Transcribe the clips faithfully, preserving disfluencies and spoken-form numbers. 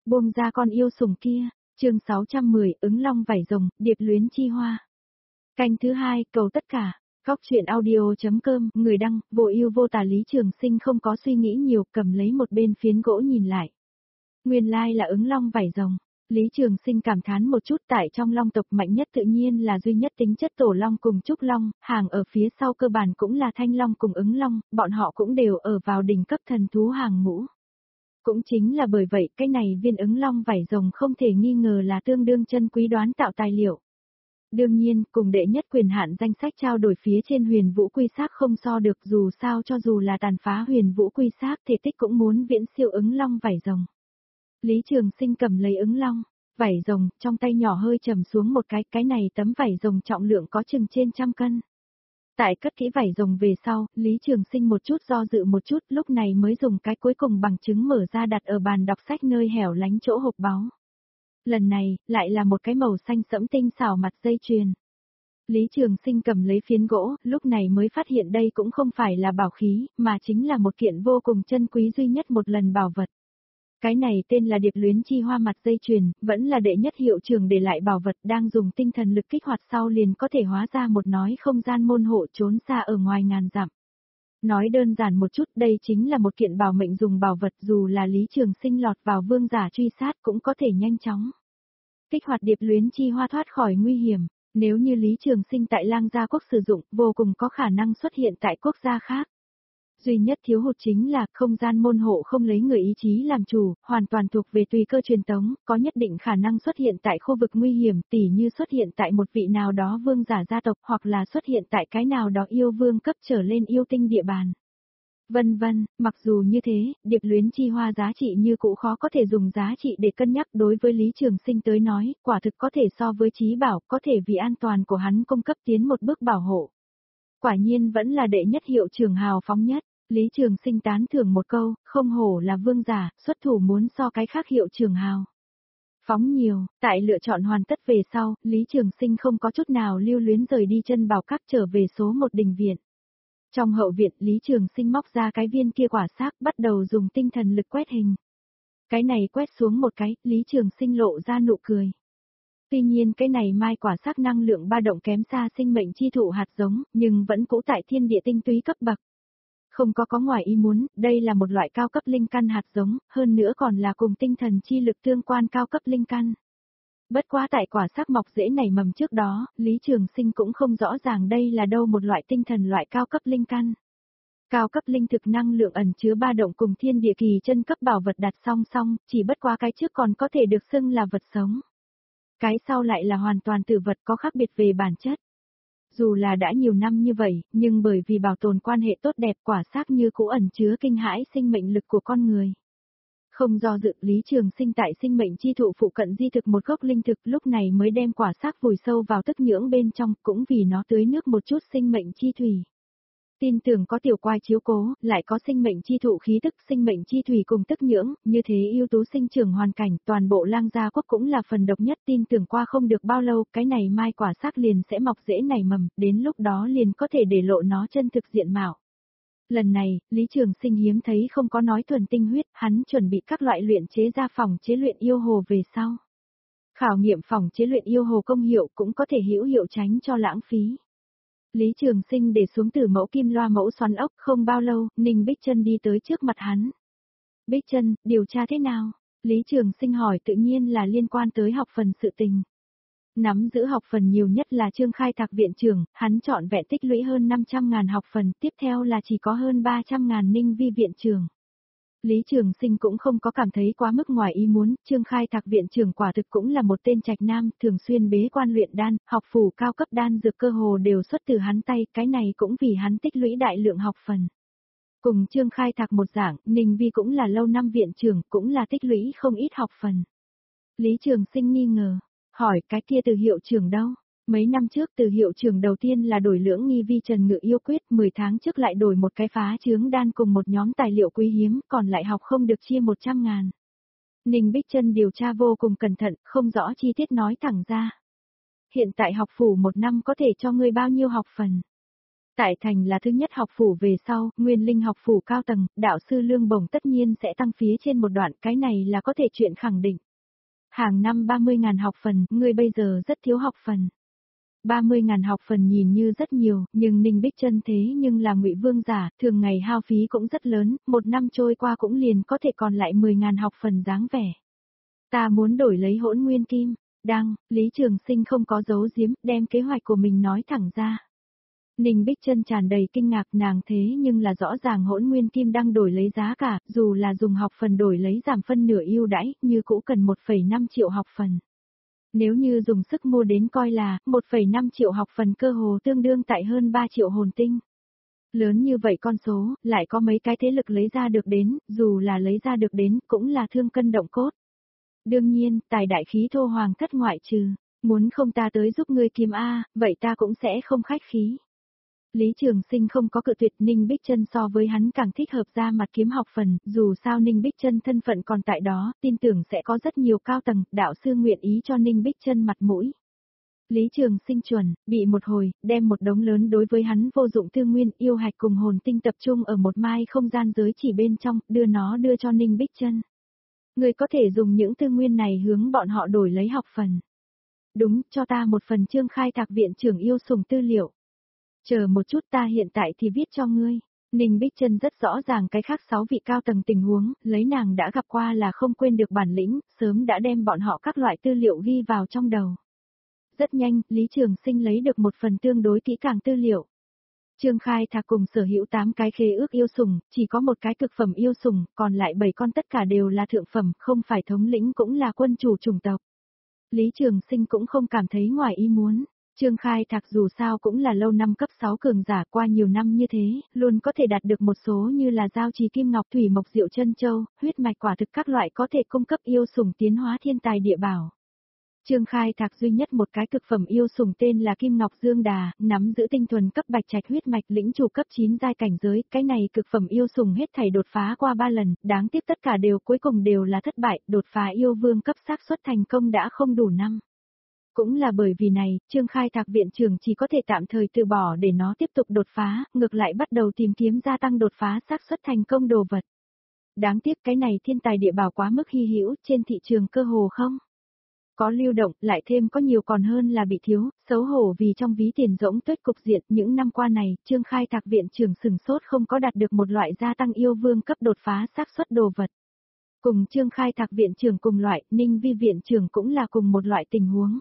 Buông ra con yêu sủng kia, chương sáu trăm mười, ứng long vảy rồng, điệp luyến chi hoa. Canh thứ hai, cầu tất cả. Góc truyện audio.com, người đăng, vô ưu vô tà. Lý Trường Sinh không có suy nghĩ nhiều, cầm lấy một bên phiến gỗ nhìn lại. Nguyên lai là ứng long vảy rồng. Lý Trường Sinh cảm thán một chút, tại trong long tộc mạnh nhất tự nhiên là duy nhất tính chất tổ long cùng trúc long, hàng ở phía sau cơ bản cũng là thanh long cùng ứng long, bọn họ cũng đều ở vào đỉnh cấp thần thú hàng ngũ. Cũng chính là bởi vậy cái này viên ứng long vảy rồng không thể nghi ngờ là tương đương chân quý đoán tạo tài liệu. Đương nhiên, cùng đệ nhất quyền hạn danh sách trao đổi phía trên huyền vũ quy xác không so được, dù sao cho dù là tàn phá huyền vũ quy xác thể tích cũng muốn viễn siêu ứng long vảy rồng. Lý Trường Sinh cầm lấy ứng long vảy rồng, trong tay nhỏ hơi trầm xuống một cái, cái này tấm vảy rồng trọng lượng có chừng trên trăm cân. Tại cất kỹ vảy rồng về sau, Lý Trường Sinh một chút do dự một chút, lúc này mới dùng cái cuối cùng bằng chứng mở ra đặt ở bàn đọc sách nơi hẻo lánh chỗ hộp báu. Lần này, lại là một cái màu xanh sẫm tinh xảo mặt dây chuyền. Lý Trường Sinh cầm lấy phiến gỗ, lúc này mới phát hiện đây cũng không phải là bảo khí, mà chính là một kiện vô cùng chân quý duy nhất một lần bảo vật. Cái này tên là điệp luyến chi hoa mặt dây chuyền, vẫn là đệ nhất hiệu trưởng để lại bảo vật, đang dùng tinh thần lực kích hoạt sau liền có thể hóa ra một nói không gian môn hộ trốn xa ở ngoài ngàn dặm. Nói đơn giản một chút, đây chính là một kiện bảo mệnh dùng bảo vật, dù là Lý Trường Sinh lọt vào vương giả truy sát cũng có thể nhanh chóng kích hoạt điệp luyến chi hoa thoát khỏi nguy hiểm. Nếu như Lý Trường Sinh tại Lang Gia quốc sử dụng, vô cùng có khả năng xuất hiện tại quốc gia khác. Duy nhất thiếu hụt chính là không gian môn hộ không lấy người ý chí làm chủ, hoàn toàn thuộc về tùy cơ truyền tống, có nhất định khả năng xuất hiện tại khu vực nguy hiểm, tỉ như xuất hiện tại một vị nào đó vương giả gia tộc, hoặc là xuất hiện tại cái nào đó yêu vương cấp trở lên yêu tinh địa bàn. Vân vân, mặc dù như thế, điệp luyến chi hoa giá trị như cũ khó có thể dùng giá trị để cân nhắc, đối với Lý Trường Sinh tới nói, quả thực có thể so với trí bảo, có thể vì an toàn của hắn cung cấp tiến một bước bảo hộ. Quả nhiên vẫn là đệ nhất hiệu trưởng hào phóng nhất. Lý Trường Sinh tán thưởng một câu, không hổ là vương giả, xuất thủ muốn so cái khác hiệu trưởng hào phóng nhiều. Tại lựa chọn hoàn tất về sau, Lý Trường Sinh không có chút nào lưu luyến rời đi chân bảo các trở về số một đình viện. Trong hậu viện, Lý Trường Sinh móc ra cái viên kia quả xác, bắt đầu dùng tinh thần lực quét hình. Cái này quét xuống một cái, Lý Trường Sinh lộ ra nụ cười. Tuy nhiên cái này mai quả xác năng lượng ba động kém xa sinh mệnh chi thụ hạt giống, nhưng vẫn cũ tại thiên địa tinh túy cấp bậc. Không có có ngoài ý muốn, đây là một loại cao cấp linh căn hạt giống, hơn nữa còn là cùng tinh thần chi lực tương quan cao cấp linh căn. Bất quá tại quả xác mọc rễ nảy mầm trước đó, Lý Trường Sinh cũng không rõ ràng đây là đâu một loại tinh thần loại cao cấp linh căn. Cao cấp linh thực năng lượng ẩn chứa ba động cùng thiên địa kỳ chân cấp bảo vật đặt song song, chỉ bất quá cái trước còn có thể được xưng là vật sống. Cái sau lại là hoàn toàn tử vật, có khác biệt về bản chất. Dù là đã nhiều năm như vậy, nhưng bởi vì bảo tồn quan hệ tốt đẹp, quả xác như cũ ẩn chứa kinh hãi sinh mệnh lực của con người. Không do dự, Lý Trường Sinh tại sinh mệnh chi thụ phụ cận di thực một gốc linh thực, lúc này mới đem quả xác vùi sâu vào tức nhưỡng bên trong, cũng vì nó tưới nước một chút sinh mệnh chi thủy. Tin tưởng có tiểu quai chiếu cố, lại có sinh mệnh chi thụ khí tức, sinh mệnh chi thủy cùng tức nhưỡng, như thế ưu tú sinh trưởng hoàn cảnh, toàn bộ Lang Gia quốc cũng là phần độc nhất, tin tưởng qua không được bao lâu, cái này mai quả xác liền sẽ mọc rễ nảy mầm, đến lúc đó liền có thể để lộ nó chân thực diện mạo. Lần này, Lý Trường Sinh hiếm thấy không có nói thuần tinh huyết, hắn chuẩn bị các loại luyện chế ra phòng chế luyện yêu hồ về sau. Khảo nghiệm phòng chế luyện yêu hồ công hiệu cũng có thể hữu hiệu tránh cho lãng phí. Lý Trường Sinh để xuống từ mẫu kim loa mẫu xoắn ốc, không bao lâu, Ninh Bích Chân đi tới trước mặt hắn. Bích Chân, điều tra thế nào? Lý Trường Sinh hỏi, tự nhiên là liên quan tới học phần sự tình. Nắm giữ học phần nhiều nhất là Trương Khai Thạc viện trưởng, hắn chọn vẹn tích lũy hơn năm trăm ngàn học phần, tiếp theo là chỉ có hơn ba trăm ngàn Ninh Vi viện trưởng. Lý Trường Sinh cũng không có cảm thấy quá mức ngoài ý muốn, Trương Khai Thạc viện trưởng quả thực cũng là một tên trạch nam, thường xuyên bế quan luyện đan, học phủ cao cấp đan dược cơ hồ đều xuất từ hắn tay, cái này cũng vì hắn tích lũy đại lượng học phần. Cùng Trương Khai Thạc một dạng, Ninh Vi cũng là lâu năm viện trưởng, cũng là tích lũy không ít học phần. Lý Trường Sinh nghi ngờ, hỏi cái kia từ hiệu trưởng đâu? Mấy năm trước từ hiệu trưởng đầu tiên là đổi lưỡng nghi vi trần ngự yêu quyết, mười tháng trước lại đổi một cái phá chướng đan cùng một nhóm tài liệu quý hiếm, còn lại học không được chia một trăm ngàn. Ninh Bích Chân điều tra vô cùng cẩn thận, không rõ chi tiết nói thẳng ra. Hiện tại học phủ một năm có thể cho ngươi bao nhiêu học phần? Tại thành là thứ nhất học phủ về sau, nguyên linh học phủ cao tầng, đạo sư lương bổng tất nhiên sẽ tăng phía trên một đoạn, cái này là có thể chuyện khẳng định. Hàng năm ba mươi ngàn học phần, ngươi bây giờ rất thiếu học phần. ba mươi ngàn học phần nhìn như rất nhiều, nhưng Ninh Bích Trân thế nhưng là Ngụy Vương giả, thường ngày hao phí cũng rất lớn, một năm trôi qua cũng liền có thể còn lại mười ngàn học phần dáng vẻ. Ta muốn đổi lấy hỗn nguyên kim, đăng, Lý Trường Sinh không có giấu giếm, đem kế hoạch của mình nói thẳng ra. Ninh Bích Trân tràn đầy kinh ngạc, nàng thế nhưng là rõ ràng hỗn nguyên kim đang đổi lấy giá cả, dù là dùng học phần đổi lấy giảm phân nửa ưu đãi, như cũ cần một phẩy năm triệu học phần. Nếu như dùng sức mua đến coi là, một phẩy năm triệu học phần cơ hồ tương đương tại hơn ba triệu hồn tinh. Lớn như vậy con số, lại có mấy cái thế lực lấy ra được đến, dù là lấy ra được đến, cũng là thương cân động cốt. Đương nhiên, tài đại khí thô hoàng thất ngoại trừ, muốn không ta tới giúp ngươi kiếm A, vậy ta cũng sẽ không khách khí. Lý Trường Sinh không có cự tuyệt, Ninh Bích Trân so với hắn càng thích hợp ra mặt kiếm học phần, dù sao Ninh Bích Trân thân phận còn tại đó, tin tưởng sẽ có rất nhiều cao tầng, đạo sư nguyện ý cho Ninh Bích Trân mặt mũi. Lý Trường Sinh chuẩn, bị một hồi, đem một đống lớn đối với hắn vô dụng tư nguyên yêu hạch cùng hồn tinh tập trung ở một mai không gian giới chỉ bên trong, đưa nó đưa cho Ninh Bích Trân. Người có thể dùng những tư nguyên này hướng bọn họ đổi lấy học phần. Đúng, cho ta một phần Trương Khai Thạc viện trưởng yêu sủng tư liệu. Chờ một chút, ta hiện tại thì viết cho ngươi. Ninh Bích Trân rất rõ ràng cái khác sáu vị cao tầng tình huống, lấy nàng đã gặp qua là không quên được bản lĩnh, sớm đã đem bọn họ các loại tư liệu ghi vào trong đầu. Rất nhanh, Lý Trường Sinh lấy được một phần tương đối kỹ càng tư liệu. Trương Khai Thạc cùng sở hữu tám cái khế ước yêu sủng, chỉ có một cái cực phẩm yêu sủng, còn lại bảy con tất cả đều là thượng phẩm, không phải thống lĩnh cũng là quân chủ chủng tộc. Lý Trường Sinh cũng không cảm thấy ngoài ý muốn. Trương Khai Thạc dù sao cũng là lâu năm cấp sáu cường giả, qua nhiều năm như thế, luôn có thể đạt được một số như là giao trì kim ngọc thủy mộc diệu chân châu, huyết mạch quả thực các loại có thể cung cấp yêu sủng tiến hóa thiên tài địa bảo. Trương Khai Thạc duy nhất một cái cực phẩm yêu sủng tên là Kim Ngọc Dương Đà, nắm giữ tinh thuần cấp bạch trạch huyết mạch lĩnh chủ cấp chín giai cảnh giới, cái này cực phẩm yêu sủng hết thảy đột phá qua ba lần, đáng tiếc tất cả đều cuối cùng đều là thất bại, đột phá yêu vương cấp xác suất thành công đã không đủ năm. Cũng là bởi vì này, Trương Khai Thạc viện trưởng chỉ có thể tạm thời từ bỏ để nó tiếp tục đột phá, ngược lại bắt đầu tìm kiếm gia tăng đột phá xác suất thành công đồ vật. Đáng tiếc cái này thiên tài địa bảo quá mức hy hữu, trên thị trường cơ hồ không có lưu động, lại thêm có nhiều còn hơn là bị thiếu, xấu hổ vì trong ví tiền rỗng tuếch cục diện. Những năm qua này, Trương Khai Thạc viện trưởng sừng sốt không có đạt được một loại gia tăng yêu vương cấp đột phá xác suất đồ vật. Cùng Trương Khai Thạc viện trưởng cùng loại, Ninh Vi viện trưởng cũng là cùng một loại tình huống.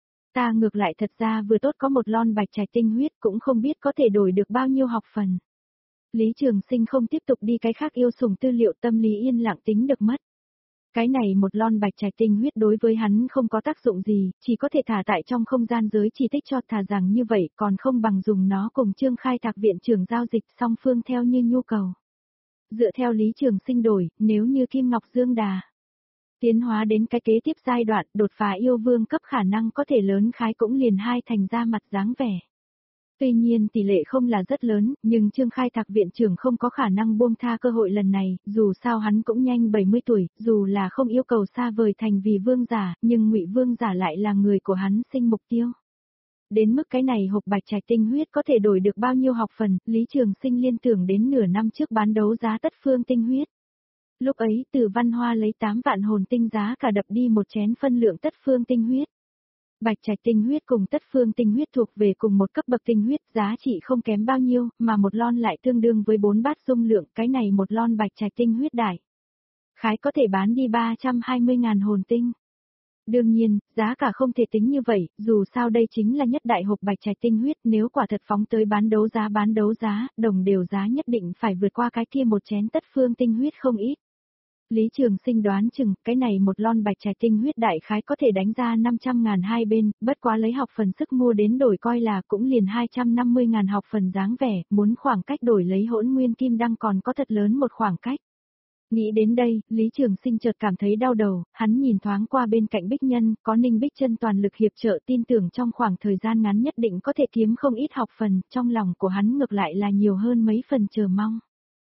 Ta ngược lại thật ra vừa tốt có một lon bạch trạch tinh huyết, cũng không biết có thể đổi được bao nhiêu học phần. Lý Trường Sinh không tiếp tục đi cái khác yêu sủng tư liệu, tâm lý yên lặng tính được mất. Cái này một lon bạch trạch tinh huyết đối với hắn không có tác dụng gì, chỉ có thể thả tại trong không gian giới chỉ tích cho, thà rằng như vậy còn không bằng dùng nó cùng Trương Khai Thạc viện trưởng giao dịch song phương theo như nhu cầu. Dựa theo Lý Trường Sinh đổi, nếu như Kim Ngọc Dương Đà tiến hóa đến cái kế tiếp giai đoạn, đột phá yêu vương cấp khả năng có thể lớn khái cũng liền hai thành ra mặt dáng vẻ. Tuy nhiên tỷ lệ không là rất lớn, nhưng Trương Khai Thạc viện trưởng không có khả năng buông tha cơ hội lần này, dù sao hắn cũng nhanh bảy mươi tuổi, dù là không yêu cầu xa vời thành vì vương giả, nhưng Ngụy Vương giả lại là người của hắn sinh mục tiêu. Đến mức cái này hộp bạch trạch tinh huyết có thể đổi được bao nhiêu học phần, Lý Trường Sinh liên tưởng đến nửa năm trước bán đấu giá tất phương tinh huyết. Lúc ấy Từ Văn Hoa lấy tám vạn hồn tinh giá cả đập đi một chén phân lượng tất phương tinh huyết. Bạch trạch tinh huyết cùng tất phương tinh huyết thuộc về cùng một cấp bậc tinh huyết, giá trị không kém bao nhiêu, mà một lon lại tương đương với bốn bát dung lượng, cái này một lon bạch trạch tinh huyết đại khái có thể bán đi ba trăm hai mươi ngàn hồn tinh. Đương nhiên, giá cả không thể tính như vậy, dù sao đây chính là nhất đại hộp bạch trạch tinh huyết, nếu quả thật phóng tới bán đấu giá bán đấu giá, đồng đều giá nhất định phải vượt qua cái kia một chén tất phương tinh huyết không ít. Lý Trường Sinh đoán chừng, cái này một lon bạch trạch tinh huyết đại khái có thể đánh ra năm trăm ngàn hai bên, bất quá lấy học phần sức mua đến đổi coi là cũng liền hai trăm năm mươi ngàn học phần dáng vẻ, muốn khoảng cách đổi lấy hỗn nguyên kim đăng còn có thật lớn một khoảng cách. Nghĩ đến đây, Lý Trường Sinh chợt cảm thấy đau đầu, hắn nhìn thoáng qua bên cạnh Bích Nhân, có Ninh Bích Trân toàn lực hiệp trợ, tin tưởng trong khoảng thời gian ngắn nhất định có thể kiếm không ít học phần, trong lòng của hắn ngược lại là nhiều hơn mấy phần chờ mong.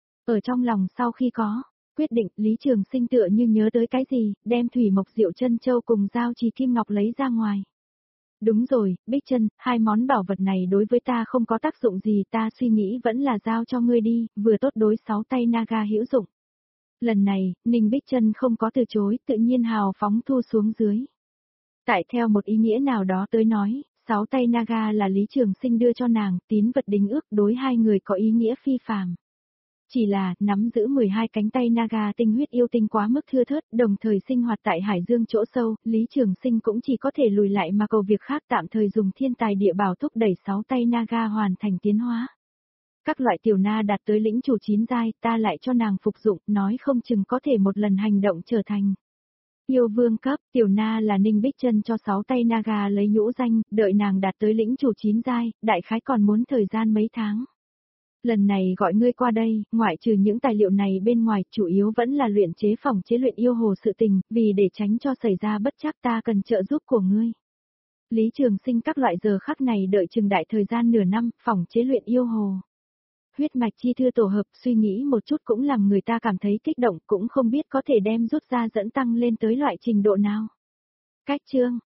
Ở trong lòng sau khi có quyết định, Lý Trường Sinh tựa như nhớ tới cái gì, đem thủy mộc diệu chân châu cùng giao trì kim ngọc lấy ra ngoài. Đúng rồi, Bích Trân, hai món bảo vật này đối với ta không có tác dụng gì, ta suy nghĩ vẫn là giao cho ngươi đi, vừa tốt đối sáu tay Naga hữu dụng. Lần này, Ninh Bích Trân không có từ chối, tự nhiên hào phóng thu xuống dưới. Tại theo một ý nghĩa nào đó tới nói, sáu tay Naga là Lý Trường Sinh đưa cho nàng, tín vật đính ước đối hai người có ý nghĩa phi phàm. Chỉ là, nắm giữ mười hai cánh tay Naga tinh huyết yêu tinh quá mức thưa thớt, đồng thời sinh hoạt tại Hải Dương chỗ sâu, Lý Trường Sinh cũng chỉ có thể lùi lại mà cầu việc khác tạm thời dùng thiên tài địa bảo thúc đẩy sáu tay Naga hoàn thành tiến hóa. Các loại tiểu na đạt tới lĩnh chủ chín giai, ta lại cho nàng phục dụng, nói không chừng có thể một lần hành động trở thành yêu vương cấp. Tiểu na là Ninh Bích Trân cho sáu tay Naga lấy nhũ danh, đợi nàng đạt tới lĩnh chủ chín giai, đại khái còn muốn thời gian mấy tháng. Lần này gọi ngươi qua đây, ngoại trừ những tài liệu này bên ngoài, chủ yếu vẫn là luyện chế phòng chế luyện yêu hồ sự tình, vì để tránh cho xảy ra bất trắc ta cần trợ giúp của ngươi. Lý Trường Sinh các loại giờ khắc này đợi chừng đại thời gian nửa năm, phòng chế luyện yêu hồ. Huyết mạch chi thư tổ hợp, suy nghĩ một chút cũng làm người ta cảm thấy kích động, cũng không biết có thể đem rút ra dẫn tăng lên tới loại trình độ nào. Cách chương